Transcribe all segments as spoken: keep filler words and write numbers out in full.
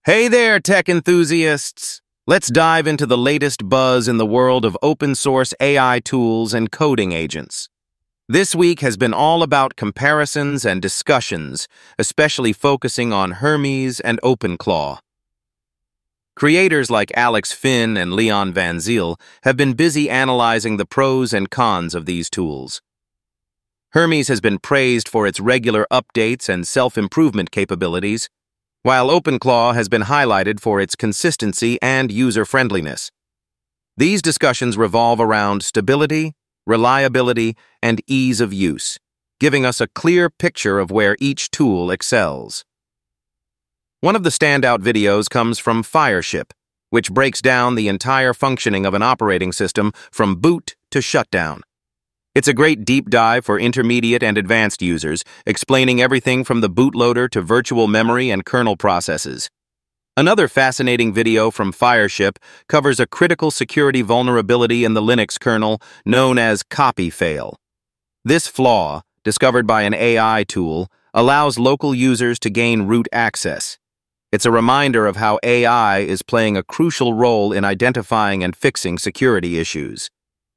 Hey there, tech enthusiasts! Let's dive into the latest buzz in the world of open-source A I tools and coding agents. This week has been all about comparisons and discussions, especially focusing on Hermes and OpenClaw. Creators like Alex Finn and Leon Van Zyl have been busy analyzing the pros and cons of these tools. Hermes has been praised for its regular updates and self-improvement capabilities, while OpenClaw has been highlighted for its consistency and user-friendliness. These discussions revolve around stability, reliability, and ease of use, giving us a clear picture of where each tool excels. One of the standout videos comes from Fireship, which breaks down the entire functioning of an operating system from boot to shutdown. It's a great deep dive for intermediate and advanced users, explaining everything from the bootloader to virtual memory and kernel processes. Another fascinating video from Fireship covers a critical security vulnerability in the Linux kernel known as copy fail. This flaw, discovered by an A I tool, allows local users to gain root access. It's a reminder of how A I is playing a crucial role in identifying and fixing security issues.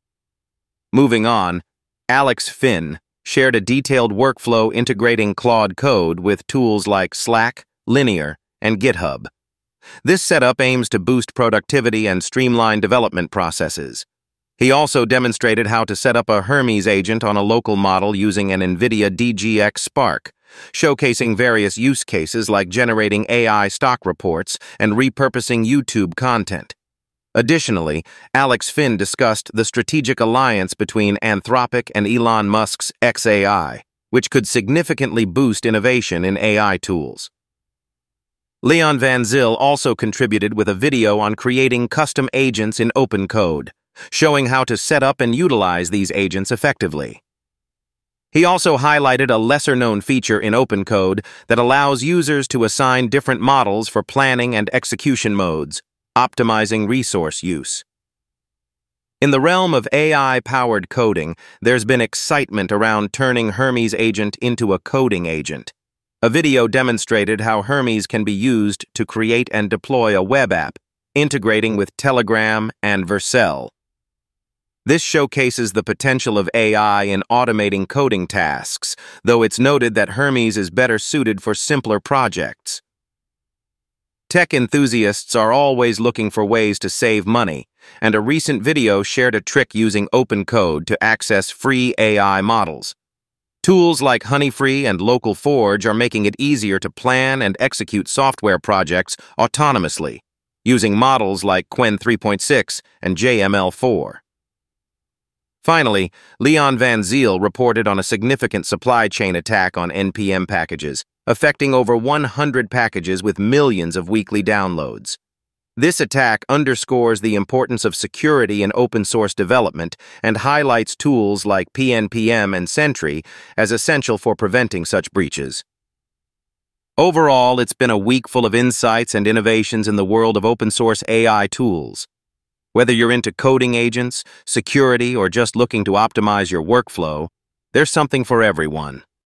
Moving on, Alex Finn shared a detailed workflow integrating Claude Code with tools like Slack, Linear, and GitHub. This setup aims to boost productivity and streamline development processes. He also demonstrated how to set up a Hermes agent on a local model using an NVIDIA D G X Spark, showcasing various use cases like generating A I stock reports and repurposing YouTube content. Additionally, Alex Finn discussed the strategic alliance between Anthropic and Elon Musk's X A I, which could significantly boost innovation in A I tools. Leon Van Zyl also contributed with a video on creating custom agents in OpenCode, showing how to set up and utilize these agents effectively. He also highlighted a lesser-known feature in OpenCode that allows users to assign different models for planning and execution modes, optimizing resource use. In the realm of A I-powered coding, there's been excitement around turning Hermes agent into a coding agent. A video demonstrated how Hermes can be used to create and deploy a web app, integrating with Telegram and Vercel. This showcases the potential of A I in automating coding tasks, though it's noted that Hermes is better suited for simpler projects. Tech enthusiasts are always looking for ways to save money, and a recent video shared a trick using OpenCode to access free A I models. Tools like Honeyfree and LocalForge are making it easier to plan and execute software projects autonomously, using models like Qwen three point six and J M L four. Finally, Leon Van Zyl reported on a significant supply chain attack on N P M packages, affecting over one hundred packages with millions of weekly downloads. This attack underscores the importance of security in open-source development and highlights tools like P N P M and Sentry as essential for preventing such breaches. Overall, it's been a week full of insights and innovations in the world of open-source A I tools. Whether you're into coding agents, security, or just looking to optimize your workflow, there's something for everyone.